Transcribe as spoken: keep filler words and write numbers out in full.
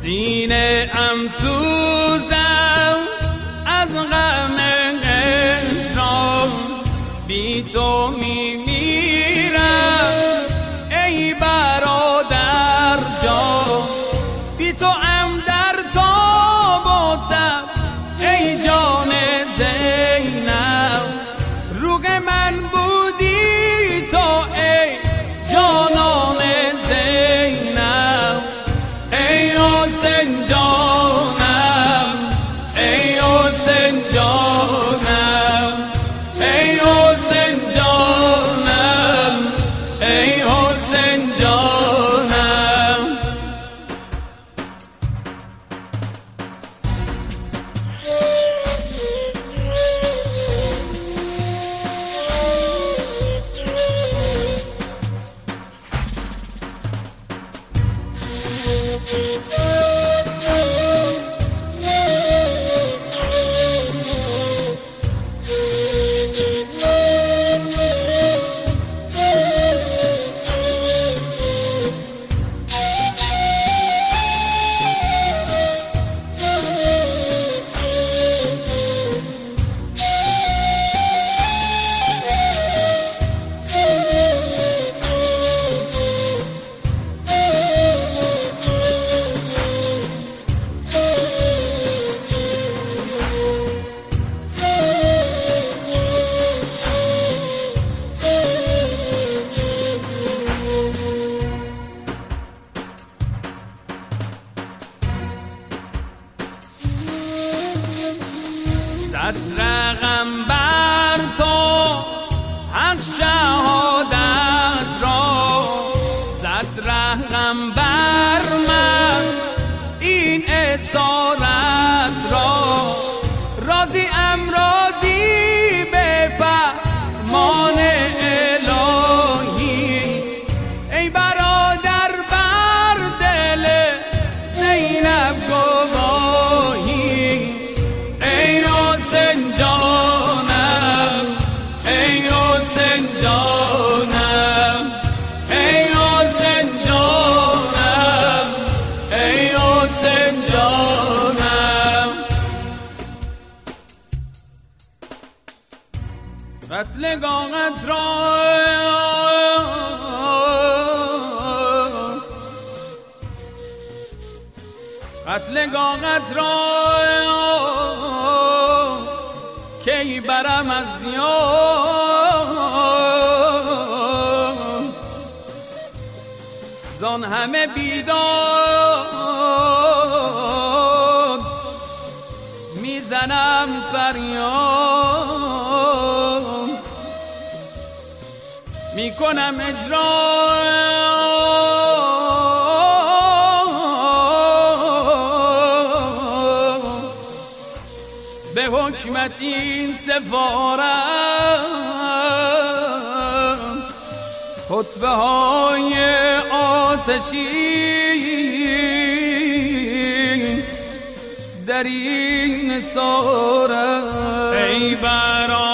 سینه ام سوزم از غم هجران، بی تو میمیرم ای برادر جان، بی تو ام در تاب و تب ای جان زینب، روگ من بودی تو ای جانان زینب، ای حسین جانم ای حسین جانم ای حسین جانم ای حسین جانم. زد رقم بر تو حق شهادت را، زد رقم بر من این اسارت را، راضی ام راضی به فرمان الهی، ای برادر بر دل زینب گواهی، ای حسین جانم ای حسین جانم ای حسین جانم ای حسین جانم. قتلگاهت را قتلگاهت را کی برم از یاد، زان همه بیداد میزنم فریاد، میکنم اجرا به حکمت این سفارم، خطبه های آتشی در این سارم، ای برادر